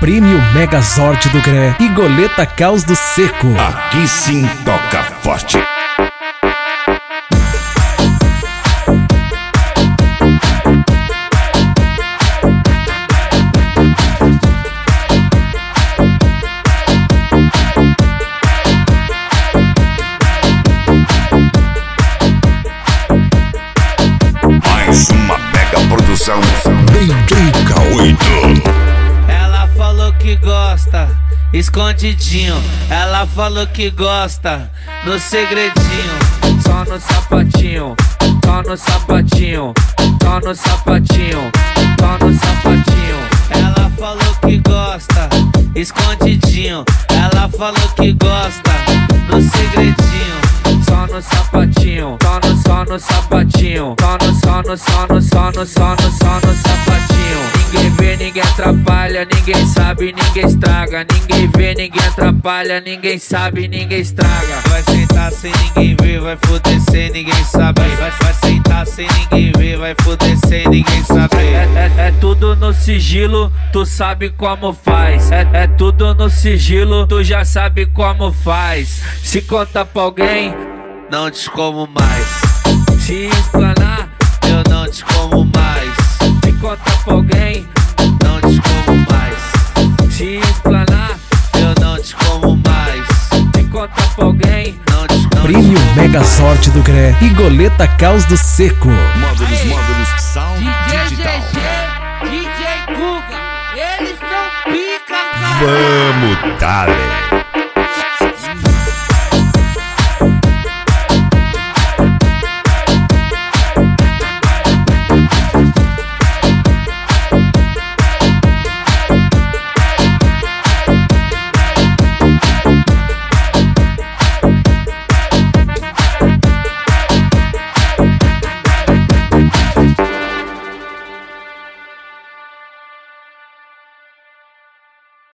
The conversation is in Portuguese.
Prêmio Megazord do Gré e Goleta Caos do Seco. Aqui sim toca forte. Mais uma mega produção DJ K8. Ela falou que gosta, escondidinho. Ela falou que gosta, no segredinho. Só no sapatinho, só no sapatinho, só no sapatinho, só no sapatinho. Ela falou que gosta, escondidinho. Ela falou que gosta, no segredinho. Só no sapatinho, só no sapatinho, só no sapatinho. Ninguém vê, ninguém atrapalha, ninguém sabe, ninguém estraga. Ninguém vê, ninguém atrapalha, ninguém sabe, ninguém estraga. Vai sentar sem ninguém ver, vai foder sem ninguém saber. Vai sentar sem ninguém ver, vai foder sem ninguém saber. É tudo no sigilo, tu sabe como faz. É tudo no sigilo, tu já sabe como faz. Se conta pra alguém, não te como mais. Se explanar, eu não te como mais. Se conta pra alguém, não te como mais. Se explanar, eu não te como mais. Se conta pra alguém, não te como mais. Prêmio Megazord do Gré e Goleta Caos do Seco. Módulos Sound Digital. DJ Guga, eles são pica, cara. Vamos, dale.